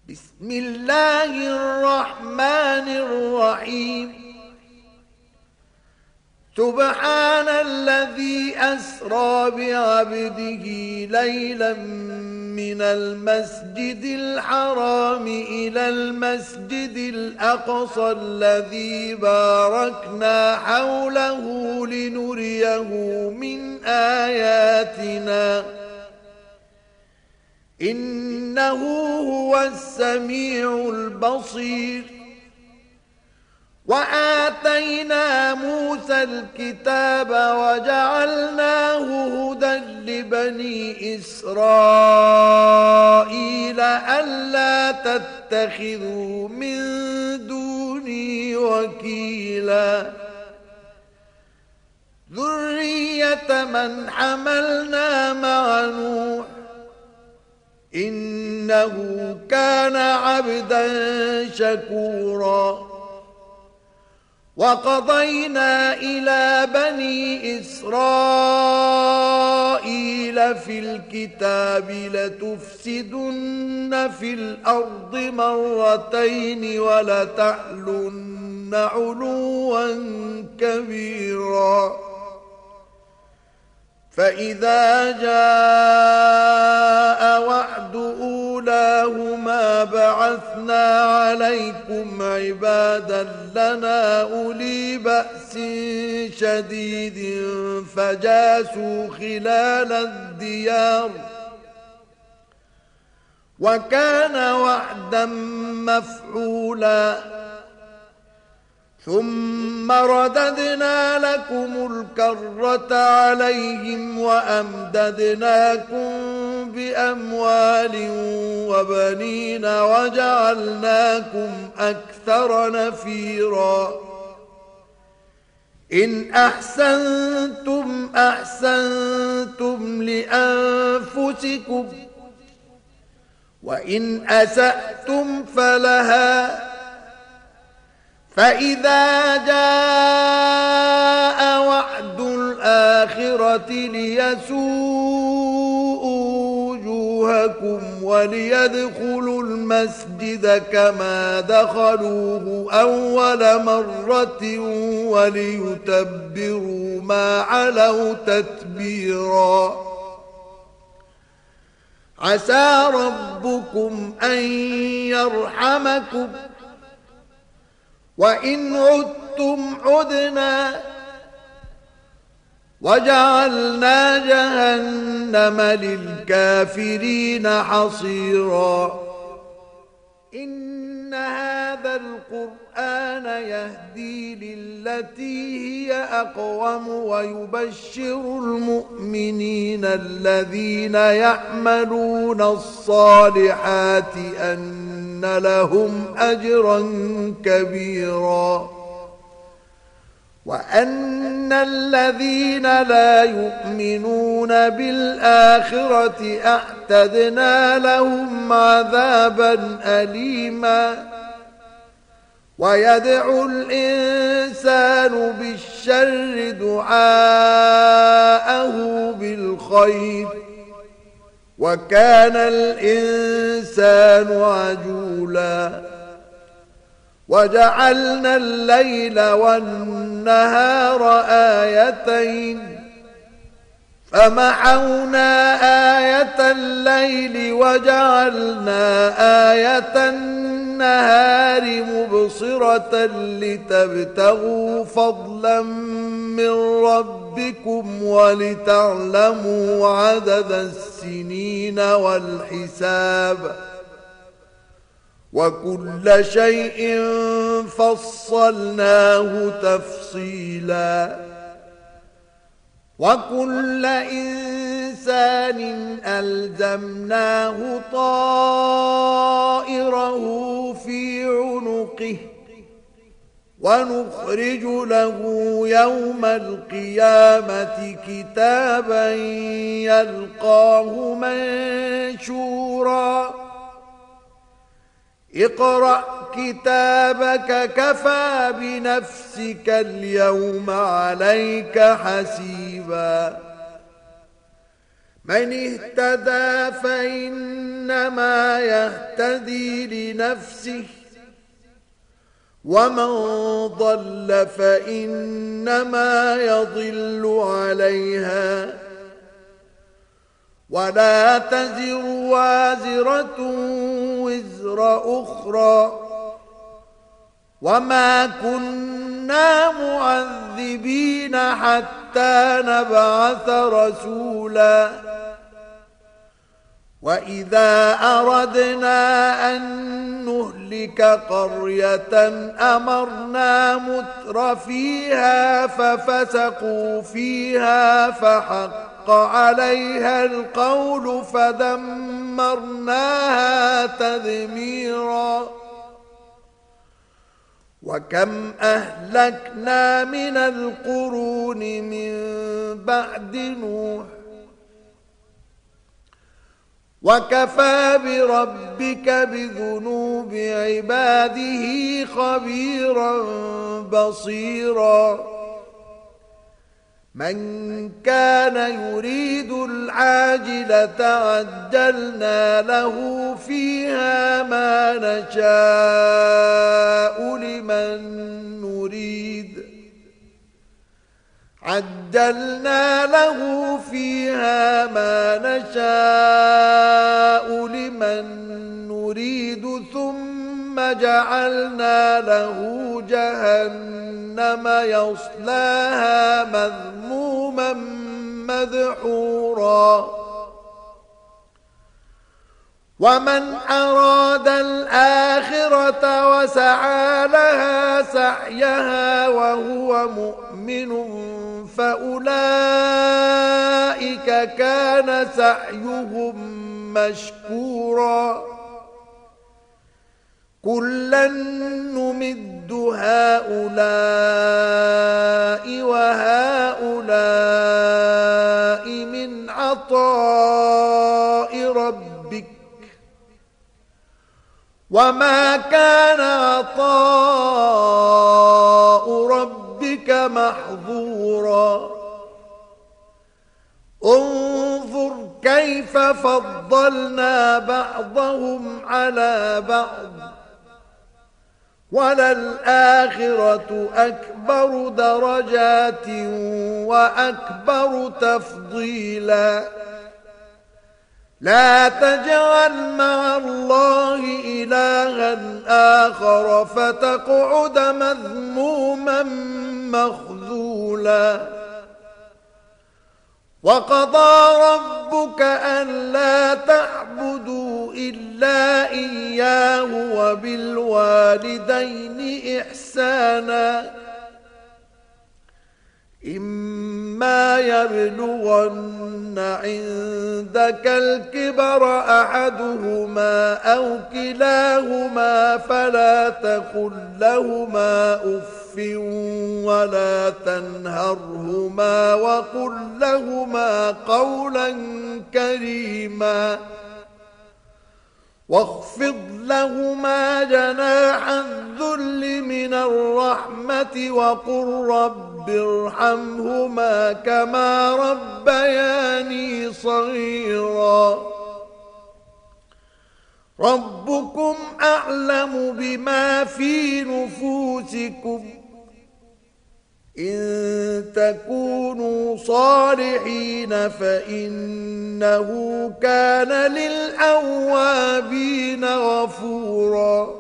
بسم الله الرحمن الرحيم. سبحان الذي أسرى بعبده ليلا من المسجد الحرام إلى المسجد الأقصى الذي باركنا حوله لنريه من آياتنا إنه هو السميع البصير. وآتينا موسى الكتاب وجعلناه هدى لبني إسرائيل ألا تتخذوا من دوني وكيلا ذرية من حملنا مع نوح إنه كان عبدا شكورا. وقضينا إلى بني إسرائيل في الكتاب لتفسدن في الأرض مرتين ولتعلن علوا كبيرا. فإذا جاء وعد أولاهما بعثنا عليكم عبادا لنا أولي بأس شديد فجاسوا خلال الديار وكان وعدا مفعولا. ثم رددنا لكم الكرة عليهم وأمددناكم بأموال وبنين وجعلناكم أكثر نفيرا. إن أحسنتم أحسنتم لأنفسكم وإن أسأتم فلها. فإذا جاء وعد الآخرة ليسوءوا وجوهكم وليدخلوا المسجد كما دخلوه أول مرة وليتبروا ما علوا تتبيرا. عسى ربكم أن يرحمكم وإن عدتم عدنا وجعلنا جهنم للكافرين حصيرا. إن هذا القرآن يهدي للتي هي أقوم ويبشر المؤمنين الذين يعملون الصالحات أن لهم أجرا كبيرا وأن الذين لا يؤمنون بالآخرة أعتدنا لهم عذابا أليما. ويدعو الإنسان بالشر دعاءه بالخير وكان الإنسان عجولا. وجعلنا الليل والنهار آيتين فمحونا آية الليل وجعلنا آية النهار مبصرة لتبتغوا فضلا من ربكم ولتعلموا عدد السنين والحساب وكل شيء فصلناه تفصيلا. وكل إنسان ألزمناه طائره في عنقه ونخرج له يوم القيامة كتابا يلقاه منشورا. اقرأ كتابك كفى بنفسك اليوم عليك حسيبا. من اهتدى فإنما يهتدي لنفسه ومن ضل فإنما يضل عليها ولا تزر وازرة وزر أخرى وما كنا معذبين حتى نبعث رسولا وإذا أردنا أن نهلك قرية أمرنا متر فيها ففسقوا فيها فحق عليها القول فدمرناها تدميرا وكم أهلكنا من القرون من بعد نوح وكفى بربك بذنوب عباده خبيرا بصيرا من كان يريد العاجلة عجلنا له فيها ما نشاء لمن نريد عجلنا له فيها ما نشاء لمن نريد ثم جعلنا له جهنم يصلاها مذموما مدحورا ومن أراد الآخرة وسعى لها سعيها وهو مؤمن فأولئك كان سعيهم مشكورا كلا نمد هؤلاء وهؤلاء من عطاء ربك وما كان عطاء ربك محظورا انظر كيف فضلنا بعضهم على بعض وللآخرة أكبر درجات وأكبر تفضيلا لا تجعل مع الله إلها آخر فتقعد مذموما مخذولا وقضى ربك ألا تعبدوا إلا إياه وبالوالدين إحسانا إما يبلغن عندك الكبر أحدهما أو كلاهما فلا تقل لهما أف ولا تنهرهما وقل لهما قولا كريما واخفض لهما جناح الذل من الرحمة وقل رب ارحمهما كما ربياني صغيرا ربكم أعلم بما في نفوسكم إن تكونوا صالحين فإنه كان للأوابين غفورا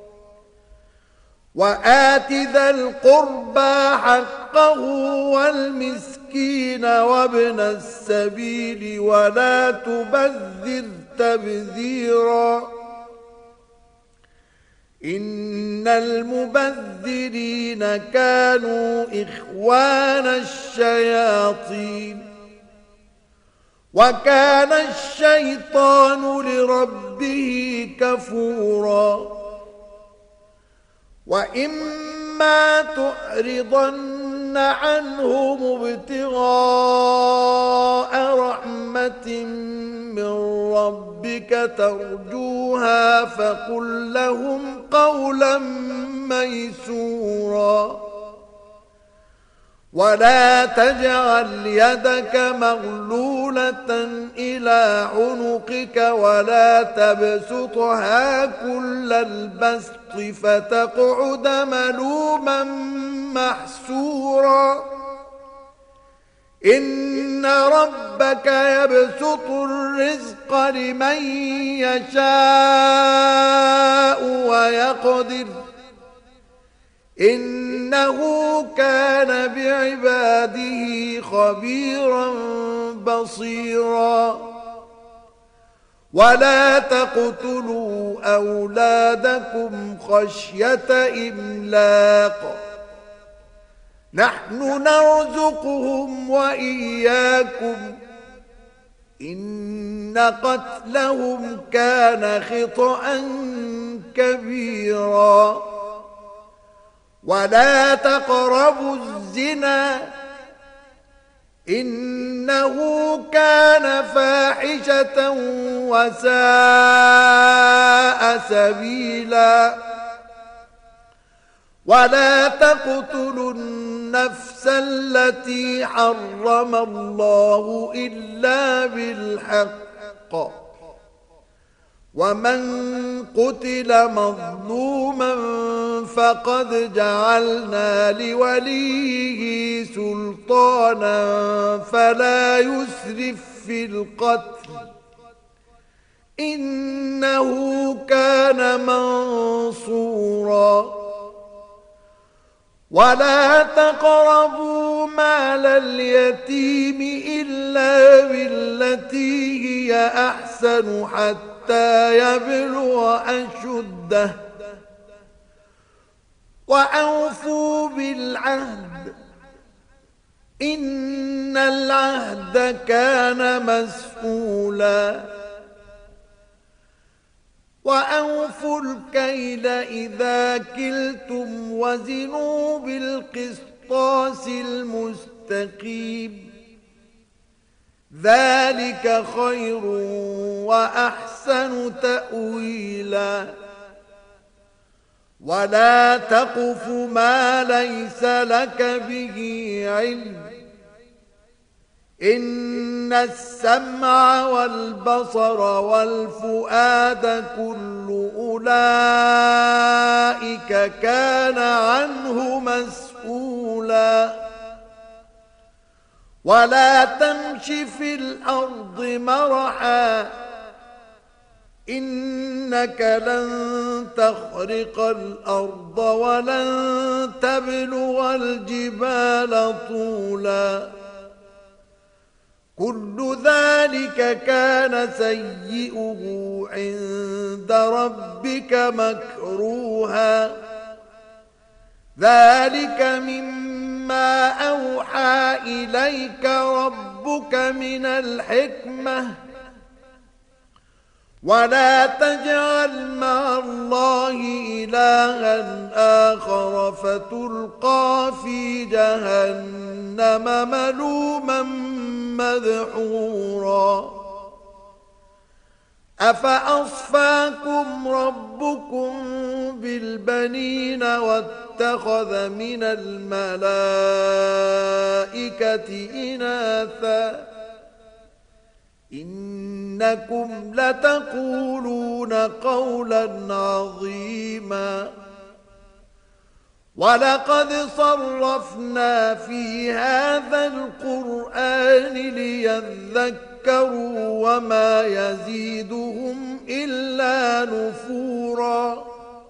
وآت ذا القربى حقه والمسكين وابن السبيل ولا تبذر تبذيرا إن المبذرين كانوا إخوان الشياطين وكان الشيطان لربه كفورا وإما تعرضن عنهم ابتغاء رحمة من ربك ترجوها فقل لهم قولا ميسورا ولا تجعل يدك مغلولة إلى عنقك ولا تبسطها كل البسط فتقعد ملوما محسورا إن ربك يبسط الرزق لمن يشاء ويقدر إنه كان بعباده خبيرا بصيرا ولا تقتلوا أولادكم خشية إملاق نحن نرزقهم وإياكم إن قتلهم كان خطأ كبيرا ولا تقربوا الزنا إنه كان فاحشة وساء سبيلا ولا تقتلوا النفس التي حرم الله إلا بالحق ومن قتل مظلوما فقد جعلنا لوليه سلطانا فلا يسرف في القتل إنه كان منصورا ولا تقربوا مال اليتيم إلا بالتي هي أحسن حتى يبلغ أشده وأوفوا بالعهد إن العهد كان مسؤولا وأوفوا الكيل إذا كلتم وزنوا بالقسطاس المستقيم ذلك خير وأحسن تأويلا ولا تقف ما ليس لك به علم إن السمع والبصر والفؤاد كل أولئك كان عنه مسؤولا ولا تمش في الأرض مرحا إنك لن تخرق الأرض ولن تبلغ الجبال طولا كل ذلك كان سيئه عند ربك مكروها ذلك مما أوحى إليك ربك من الحكمة ولا تجعل مع الله إلها آخر فتلقى في جهنم ملوما مدحورا أفأصفاكم ربكم بالبنين واتخذ من الملائكة إناثا إنكم لتقولون قولا عظيما ولقد صرفنا في هذا القرآن ليذكروا وما يزيدهم إلا نفورا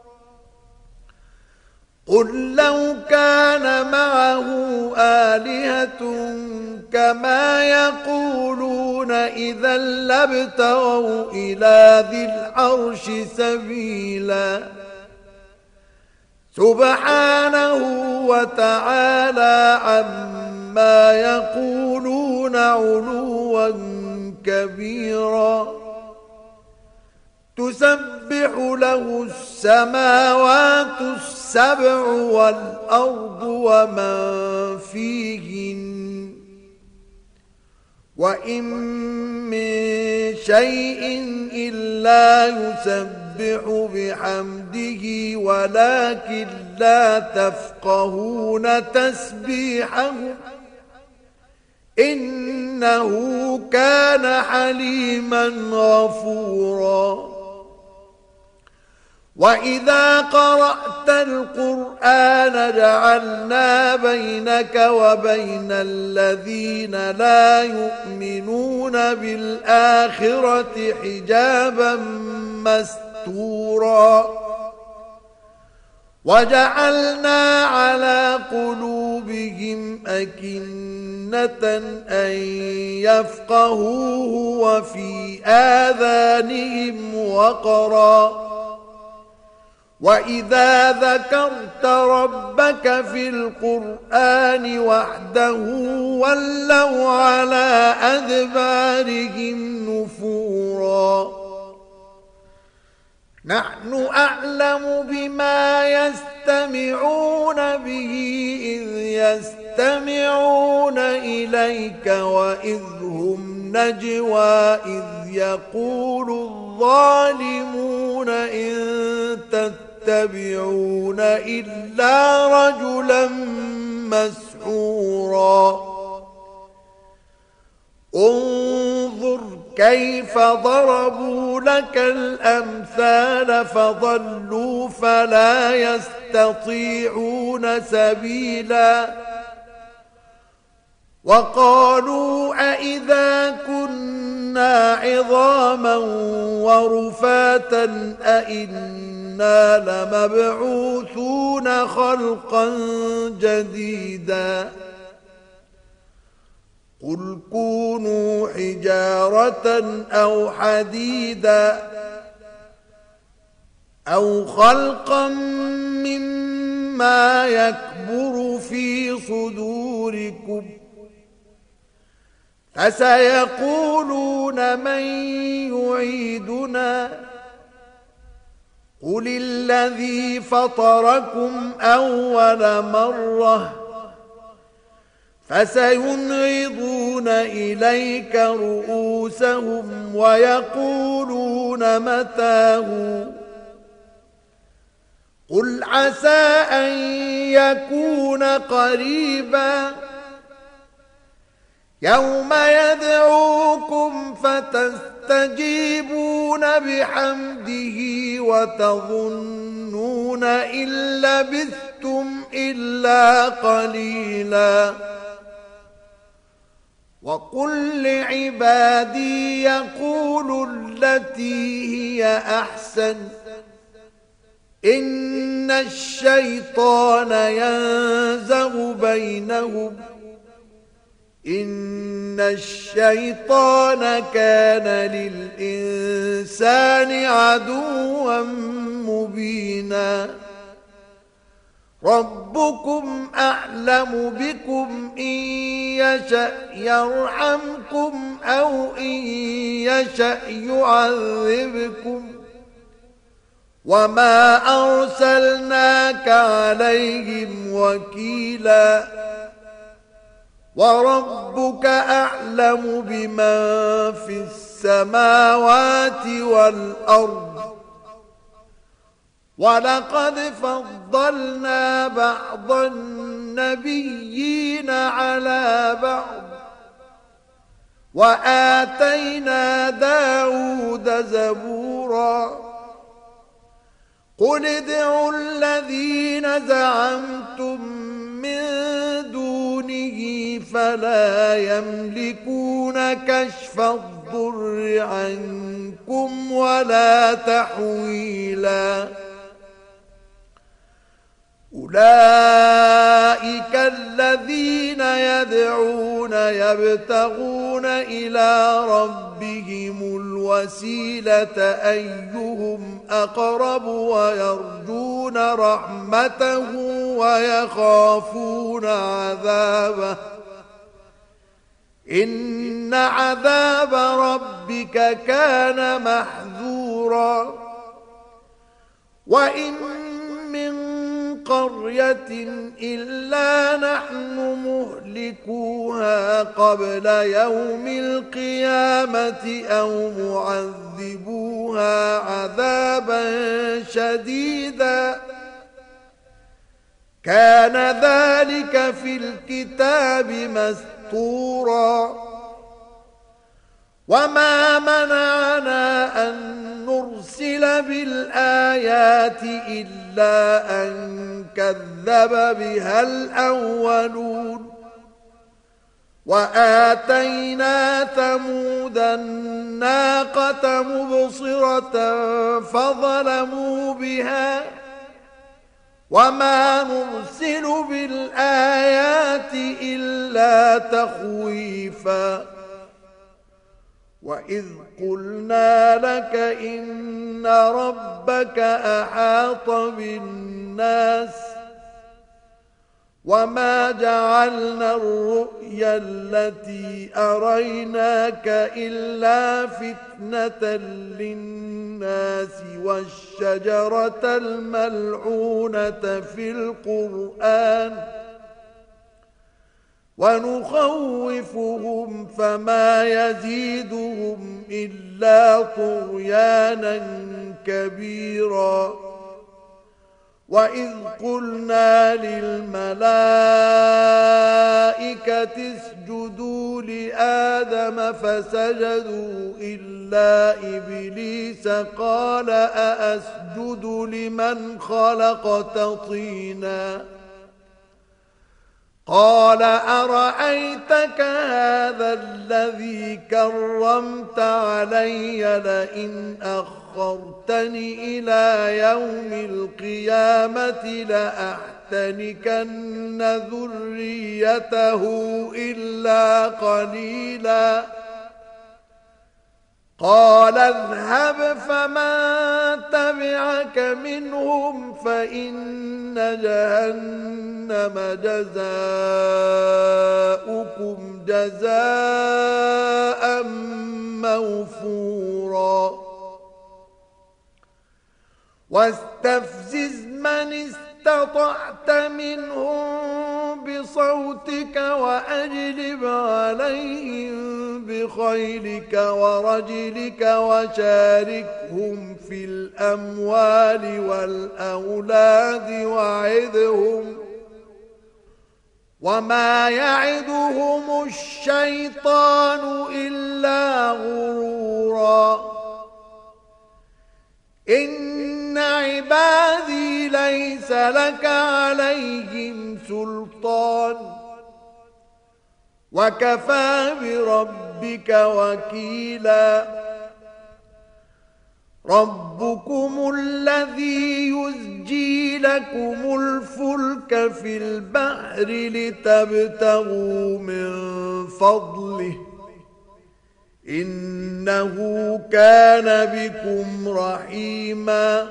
قل لو كان معه آلهة كما يقولون إذا لابتغوا إلى ذي العرش سبيلا سبحانه وتعالى عما يقولون علوا كبيرا تسبح له السماوات السبع والأرض ومن فيهن وإن من شيء إلا يسبح يسبح بحمده ولكن لا تفقهون تسبيحهم إنه كان حليما غفورا. وإذا قرأت القرآن جعلنا بينك وبين الذين لا يؤمنون بالآخرة حجابا مستورا وجعلنا على قلوبهم أكنة أن يفقهوه وفي آذانهم وقرا وإذا ذكرت ربك في القرآن وحده ولوا على أدبارهم نفورا. نحن أعلم بما يستمعون به إذ يستمعون إليك وإذ هم نجوى إذ يقول الظالمون إن تتبعون إلا رجلا مسحورا. انظر كيف ضربوا لك الأمثال فضلوا فلا يستطيعون سبيلا. وقالوا أئذا كنا عظاما ورفاتا أئنا لمبعوثون خلقا جديدا. قل كونوا حجارة أو حديدا أو خلقا مما يكبر في صدوركم فسيقولون من يعيدنا قل الذي فطركم أول مرة فسينغضون إليك رؤوسهم ويقولون متاه قل عسى أن يكون قريبا يوم يدعوكم فتستجيبون بحمده وتظنون إن لبثتم إلا قليلا. وقل لعبادي يقولوا التي هي أحسن إن الشيطان ينزغ بينهم إن الشيطان كان للإنسان عدوا مبينا. ربكم أعلم بكم إن يشأ يرحمكم أو إن يشأ يعذبكم وما أرسلناك عليهم وكيلا. وربك أعلم بمن في السماوات والأرض ولقد فضلنا بعض النبيين على بعض وآتينا داود زبورا. قل ادعوا الذين زعمتم من دونه فلا يملكون كشف الضر عنكم ولا تحويلا. أولئك الذين يدعون يبتغون إلى ربهم الوسيلة أيهم أقرب ويرجون رحمته ويخافون عذابه إن عذاب ربك كان محذورا. وإن من قرية إلا نحن مهلكوها قبل يوم القيامة أو معذبوها عذابا شديدا كان ذلك في الكتاب مسطورا وما منعنا أن نرسل بالآيات إلا أن كذب بها الأولون وآتينا ثمود الناقة مبصرة فظلموا بها وما نرسل بالآيات إلا تخويفا وإذ قلنا لك إن ربك أحاط بالناس وما جعلنا الرؤيا التي أريناك إلا فتنة للناس والشجرة الملعونة في القرآن ونخوفهم فما يزيدهم إلا طغيانا كبيرا وإذ قلنا للملائكة اسجدوا لآدم فسجدوا إلا إبليس قال أأسجد لمن خلقت طينا قال أرأيتك هذا الذي كرمت علي لئن أخرتني إلى يوم القيامة لأحتنكن ذريته إلا قليلا قال اذهب فمن تبعك منهم فإن جهنم جزاؤكم جزاء موفورا واستفزز من استطعت منهم بصوتك وأجلب عليهم بخيلك ورجلك وشاركهم في الأموال والأولاد وعدهم وما يعدهم الشيطان إلا غرورا إن عبادي ليس لك عليهم سلطان وكفى بربك وكيلا ربكم الذي يزجي لكم الفلك في البحر لتبتغوا من فضله إنه كان بكم رحيما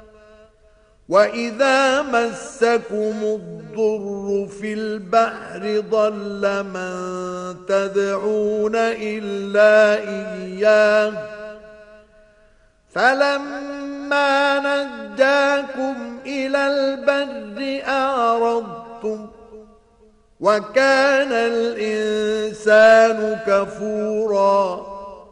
وإذا مسكم الضر في البحر ضل من تدعون إلا إياه فلما نجاكم إلى البر أعرضتم وكان الإنسان كفورا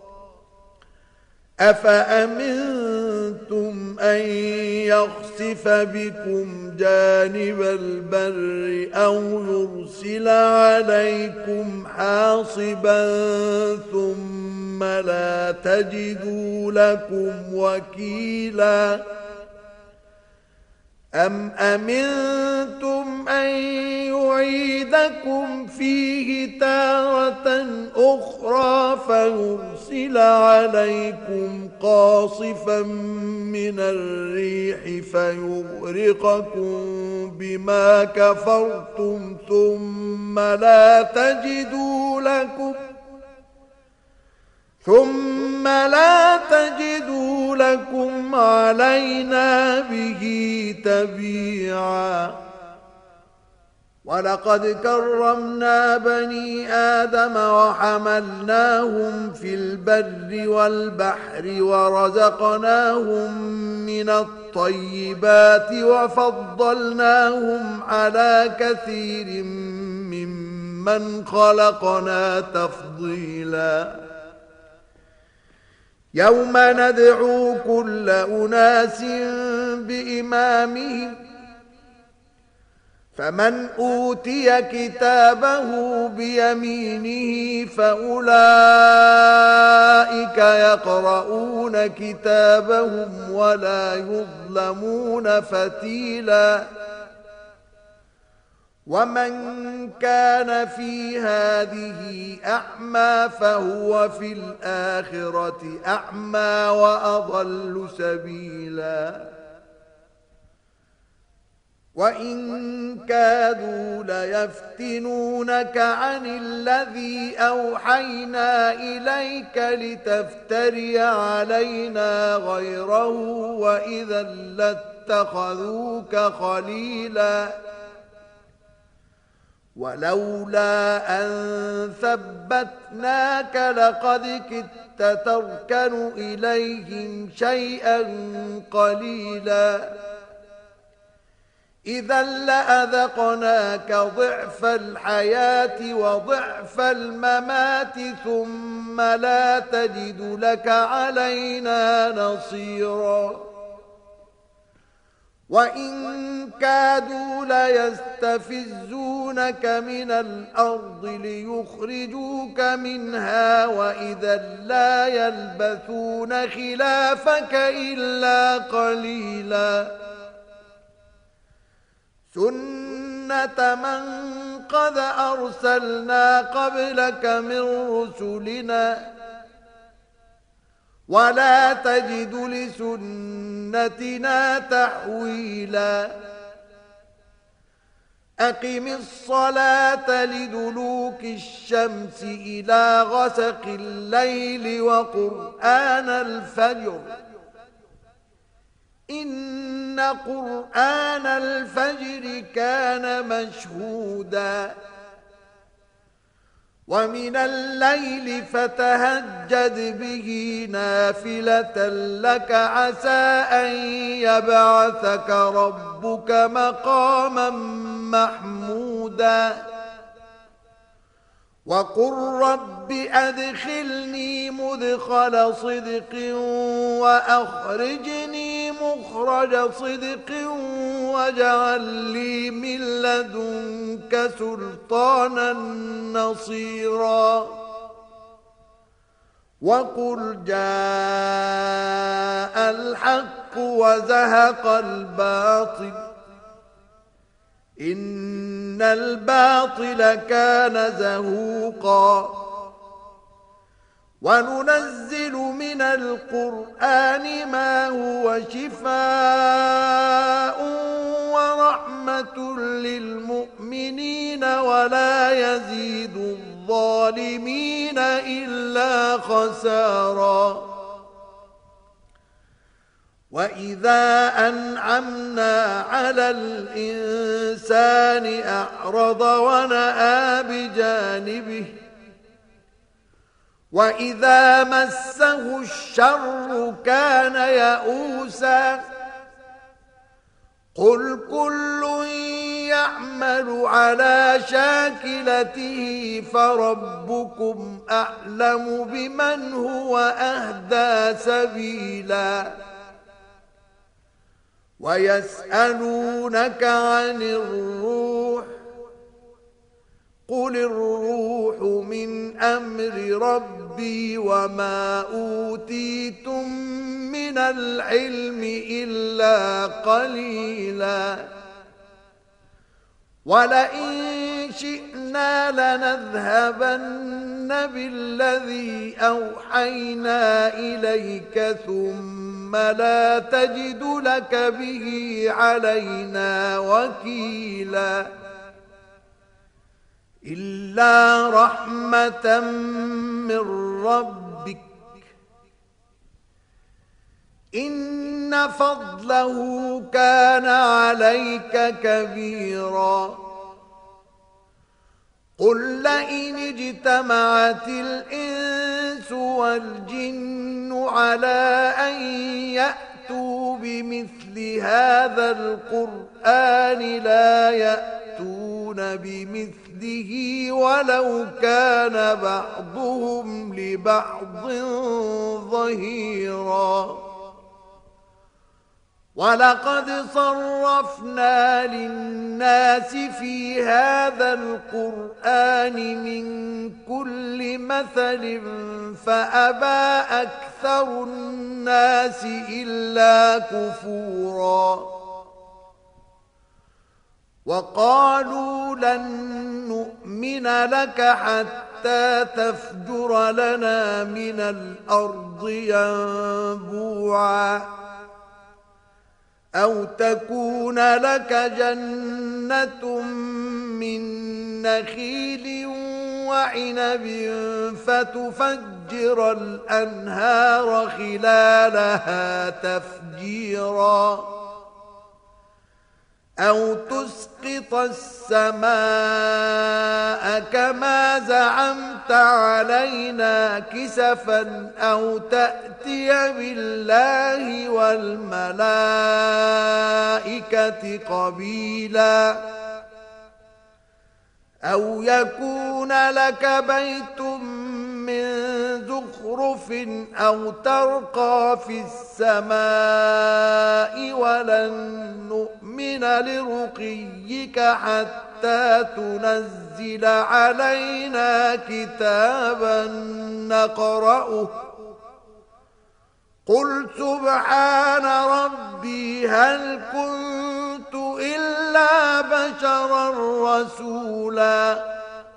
أفأمنتم أن يخسف بكم جانب البر أو يرسل عليكم حاصبا ثم لا تجدوا لكم وكيلا أم أمنتم أن يعيدكم فيه تارة أخرى فيرسل عليكم قاصفا من الريح فيغرقكم بما كفرتم ثم لا تجدوا لكم علينا به تبيعا ولقد كرمنا بني آدم وحملناهم في البر والبحر ورزقناهم من الطيبات وفضلناهم على كثير ممن خلقنا تفضيلا يوم ندعو كل أناس بإمامهم فمن أوتي كتابه بيمينه فأولئك يقرؤون كتابهم ولا يظلمون فتيلا ومن كان في هذه أعمى فهو في الآخرة أعمى وأضل سبيلا وإن كادوا ليفتنونك عن الذي أوحينا إليك لتفتري علينا غيره وإذا لاتخذوك خليلا ولولا أن ثبتناك لقد كدت تركن إليهم شيئا قليلا إذا لأذقناك ضعف الحياة وضعف الممات ثم لا تجد لك علينا نصيرا وإن كادوا ليستفزونك من الأرض ليخرجوك منها وإذا لا يلبثون خلافك إلا قليلا سنة من قد أرسلنا قبلك من رسلنا ولا تجد لسنتنا تحويلا أقم الصلاة لدلوك الشمس إلى غسق الليل وقرآن الفجر إن قرآن الفجر كان مشهودا ومن الليل فتهجد به نافلة لك عسى أن يبعثك ربك مقاما محمودا وقل رب أدخلني مدخل صدق وأخرجني مخرج صدق واجعل لي من لدنك سلطانا نصيرا وقل جاء الحق وزهق الباطل إن الباطل كان زهوقا وننزل من القرآن ما هو شفاء ورحمة للمؤمنين ولا يزيد الظالمين إلا خسارا وإذا أنعمنا على الإنسان أعرض ونأى بجانبه وإذا مسه الشر كان يئوسا قل كل يعمل على شاكلته فربكم أعلم بمن هو أهدى سبيلا ويسألونك عن الروح قل الروح من أمر ربي وما أوتيتم من العلم إلا قليلا ولئن شئنا لنذهبن بالذي أوحينا إليك ثم لا تجد لك به علينا وكيلا إلا رحمة من ربك إن فضله كان عليك كبيرا قل لئن اجتمعت الإنس والجن على أن يأتوا بمثل هذا القرآن لا يأتون بمثله ولو كان بعضهم لبعض ظهيرا ولقد صرفنا للناس في هذا القرآن من كل مثل فأبى أكثر الناس إلا كفورا وقالوا لن نؤمن لك حتى تفجر لنا من الأرض ينبوعا أو تكون لك جنة من نخيل وعنب فتفجر الأنهار خلالها تفجيرا أو تسقط السماء كما زعمت علينا كسفا أو تأتي بالله والملائكة قبيلا أو يكون لك بيت من زخرف أو ترقى في السماء ولن نؤمن لرقيك حتى تنزل علينا كتابا نقرأه قل سبحان ربي هل كنت إلا بشرا رسولا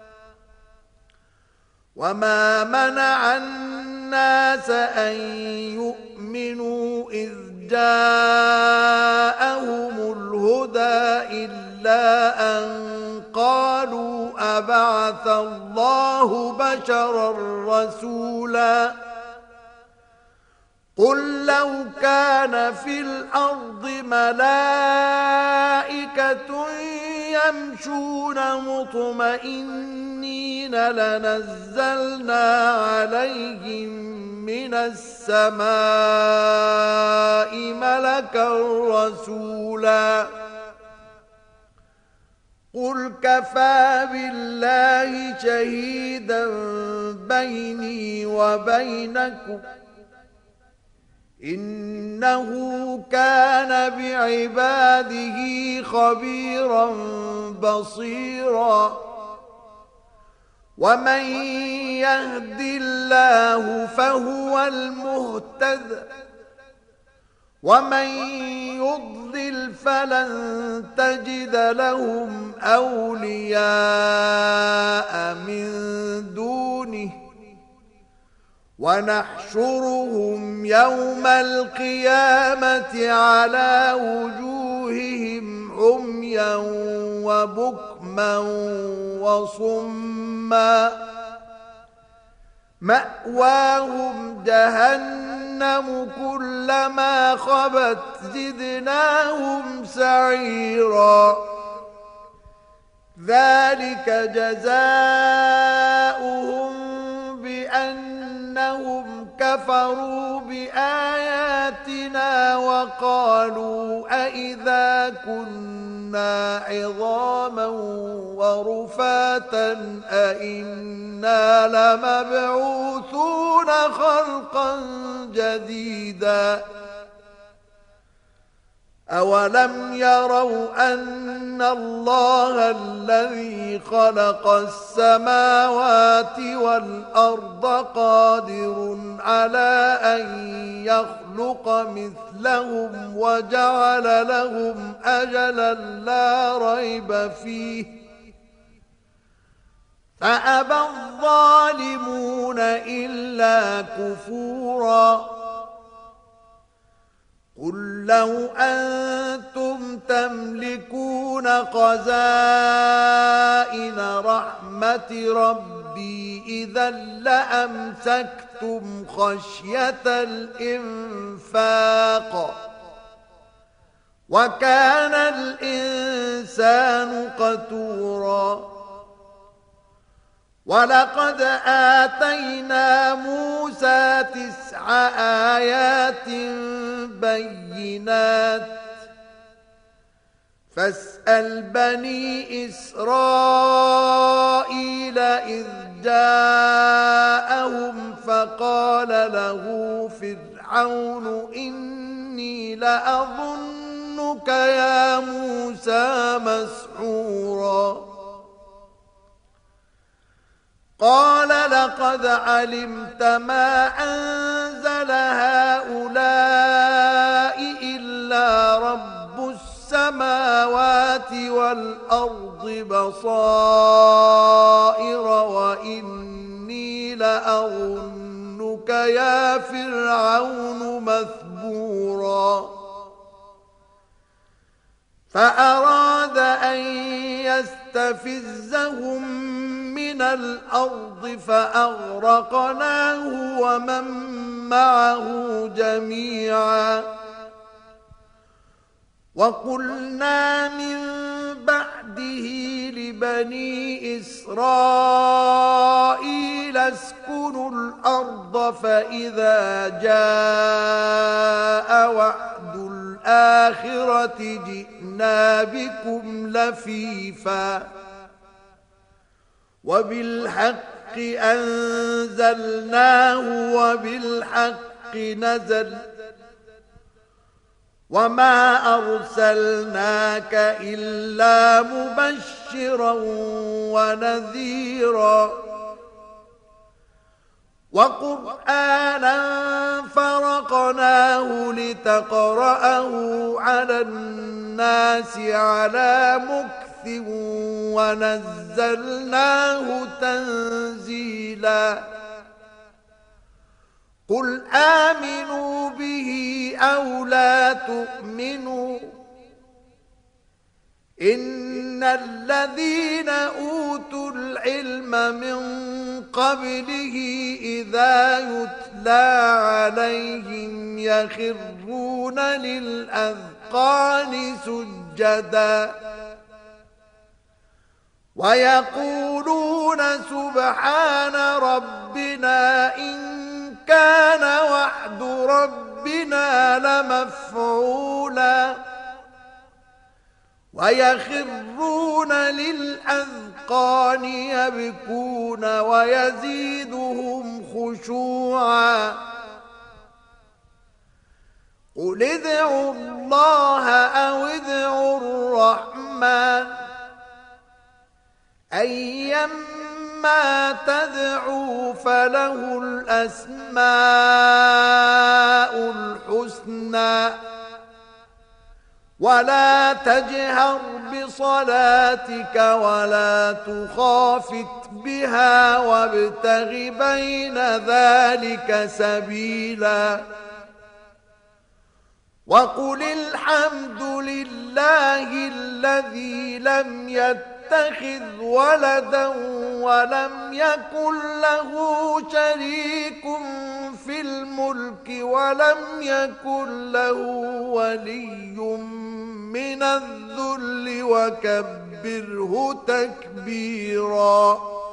وما منع الناس أن يؤمنوا إذ جاءهم الهدى إلا أن قالوا أبعث الله بشرا رسولا قل لو كان في الأرض ملائكة يمشون مطمئنين لنزلنا عليهم من السماء ملكا رسولا قل كفى بالله شهيدا بيني وبينكم إنه كان بعباده خبيرا بصيرا ومن يهد الله فهو المهتد ومن يضلل فلن تجد لهم أولياء من دونه ونحشرهم يوم القيامة على وجوههم عميا وبكما وصما مأواهم جهنم كلما خبت زدناهم سعيرا ذلك جزاؤهم بأنهم كفروا بآياتنا وقالوا أئذا كنا عظاما ورفاتا أئنا لمبعوثون خلقا جديدا أولم يروا أن الله الذي خلق السماوات والأرض قادر على أن يخلق مثلهم وجعل لهم أجلا لا ريب فيه فأبى الظالمون إلا كفورا قل لو أنتم تملكون خزائن رحمة ربي إذا لأمسكتم خشية الإنفاق وكان الإنسان قتورا ولقد آتينا موسى 9 آيات بينات فاسأل بني إسرائيل إذ جاءهم فقال له فرعون إني لأظنك يا موسى مسحورا قال لقد علمت ما أنزل هؤلاء إلا رب السماوات والأرض بصائر وإني لأظنك يا فرعون مثبورا فأراد أن يستفزهم من الأرض فأغرقناه ومن معه جميعا وقلنا من بعده لبني إسرائيل اسكنوا الأرض فإذا جاء وعد الآخرة جئنا بكم لفيفا وبالحق أنزلناه وبالحق نزل وما أرسلناك إلا مبشرا ونذيرا وقرآنا فرقناه لتقرأه على الناس على مكث ونزلناه تنزيلا قل آمنوا به أو لا تؤمنوا إن الذين أوتوا العلم من قبله إذا يتلى عليهم يخرون للأذقان سجدا ويقولون سبحان ربنا إن كان وعد ربنا لمفعولا ويخرون للأذقان يبكون ويزيدهم خشوعا قل ادعوا الله أو ادعوا الرحمن أيما تدعوا فله الأسماء الحسنى ولا تجهر بصلاتك ولا تخافت بها وابتغ بين ذلك سبيلا وقل الحمد لله الذي لم يتخذ ولدا ولم يكن له شريك في الملك ولم يكن له ولي من الذل وكبره تكبيرا